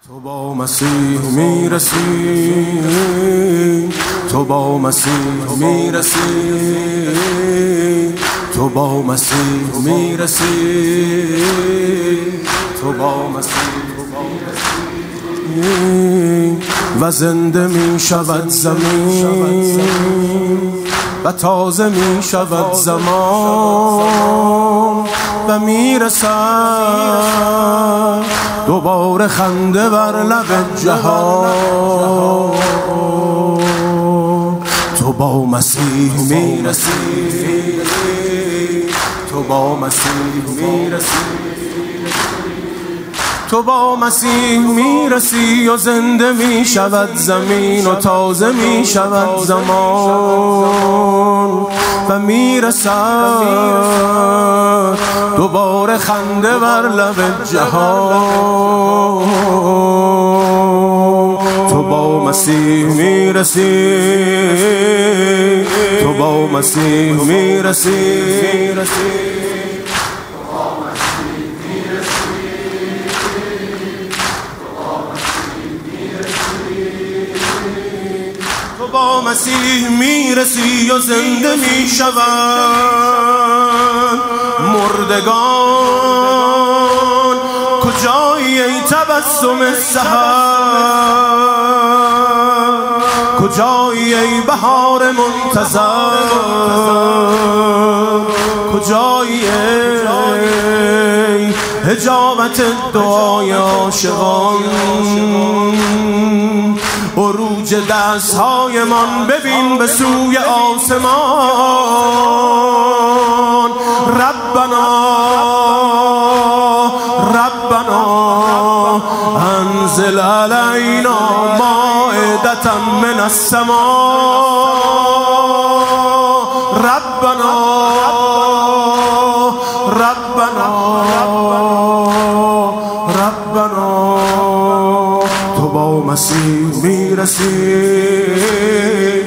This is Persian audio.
تو با مسیح میرسی، تو با مسیح میرسی، تو با مسیح میرسی، تو با مسیح و زنده می شود زمین و تازه می شود زمان و می رسد دوباره خنده بر لب جهان. تو با مسیح می رسی، تو با مسیح می رسی، تو با مسیح میرسی و زنده می شود زمین و تازه می شود زمان و می رسد دوباره خنده بر لب جهان. تو با مسیح میرسی، تو با مسیح میرسی، با مسیح میرسی و زنده میشوند مردگان. کجایی ای تبسم سحر، کجایی ای بهار منتظر، کجایی ای حجابت دعای عاشقان. عروج دستهای من ببین به سوی آسمان. ربنا ربنا انزل علینا مائدة من السماء. ربنا ربنا ربنا تو با مسیح میرسی،